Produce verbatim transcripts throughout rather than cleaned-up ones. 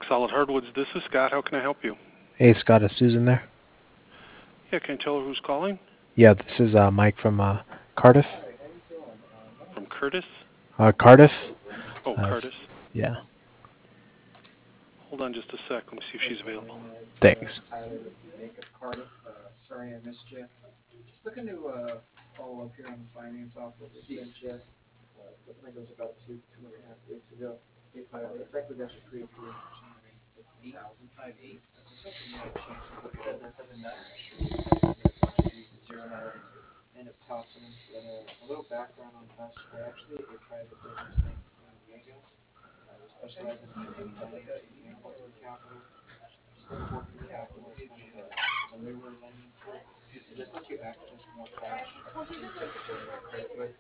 Solid Hardwoods. This is Scott. How can I help you? Hey, Scott, is Susan there? Yeah, can I tell her who's calling? Yeah, this is uh, Mike from uh, Cardiff. From Curtis? Uh, Cardiff? Oh, Uh, Curtis. yeah. Hold on just a sec. Let me see if she's available. Thanks. Sorry I missed you. Just looking to uh, follow up here on the finance offer we sent you. Uh, looking like it was about two, two and a half weeks ago. Uh, looks like we got you pre-approved for two hundred fifty thousand five eight. I was hoping you had a chance to look at that seven nine. Zero nine two. End up tossing them, but uh, a little background on us. We're actually a private business bank in San Diego. Uh, we specialize in equipment financing and working capital. Just like working capital is kind of a, a newer lending tool. It just lets you access more cash than you typically uh, credit with.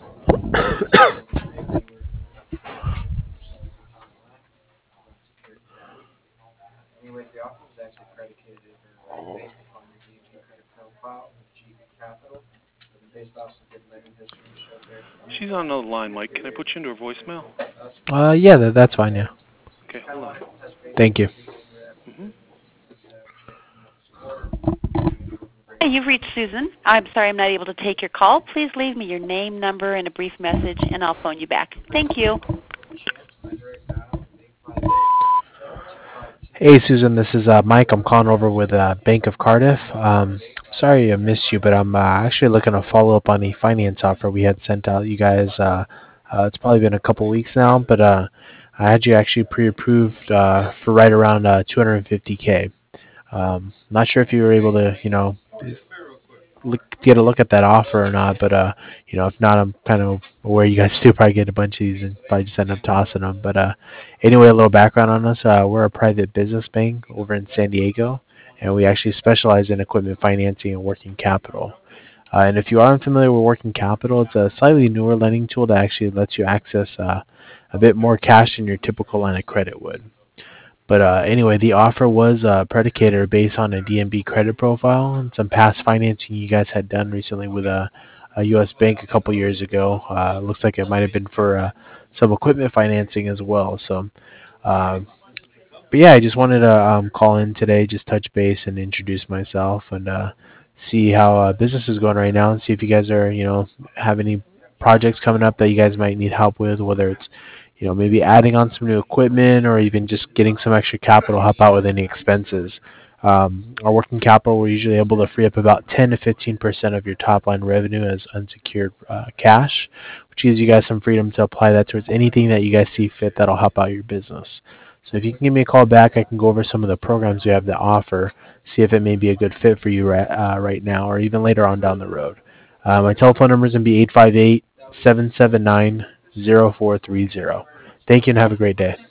Anyways, the offer was actually predicated or based upon your D and B credit profile with G B Capital, based off some good lending history you showed there. She's on another line, Mike. Can I put you into her voicemail? Uh, yeah, that, that's fine, yeah. Okay, hold on. Thank you. Mm-hmm. You've reached Susan. I'm sorry I'm not able to take your call. Please leave me your name, number, and a brief message, and I'll phone you back. Thank you. Hey, Susan, this is uh, Mike. I'm calling over with uh, Bank of Cardiff. Um, sorry I missed you, but I'm uh, actually looking to follow up on the finance offer we had sent out. You guys, uh, uh, it's probably been a couple weeks now, but uh, I had you actually pre-approved uh, for right around uh, two hundred fifty K. Um, not sure if you were able to, you know, look, get a look at that offer or not, but uh, you know, if not, I'm kind of aware you guys still probably get a bunch of these and probably just end up tossing them. But uh, anyway, a little background on us: uh, we're a private business bank over in San Diego, and we actually specialize in equipment financing and working capital. Uh, and if you aren't familiar with working capital, it's a slightly newer lending tool that actually lets you access uh, a bit more cash than your typical line of credit would. But uh, anyway, the offer was uh, predicated or based on a D and B credit profile and some past financing you guys had done recently with a, a U S bank a couple years ago. Uh, looks like it might have been for uh, some equipment financing as well. So, uh, but yeah, I just wanted to um, call in today, just touch base and introduce myself and uh, see how uh, business is going right now, and see if you guys are, you know, have any projects coming up that you guys might need help with, whether it's, you know, maybe adding on some new equipment or even just getting some extra capital to help out with any expenses. Um, our working capital, we're usually able to free up about ten to fifteen percent of your top line revenue as unsecured uh, cash, which gives you guys some freedom to apply that towards anything that you guys see fit that'll help out your business. So if you can give me a call back, I can go over some of the programs we have to offer, see if it may be a good fit for you right, uh, right now or even later on down the road. Uh, my telephone number is going to be eight five eight, seven seven nine, zero four three zero. Thank you and have a great day.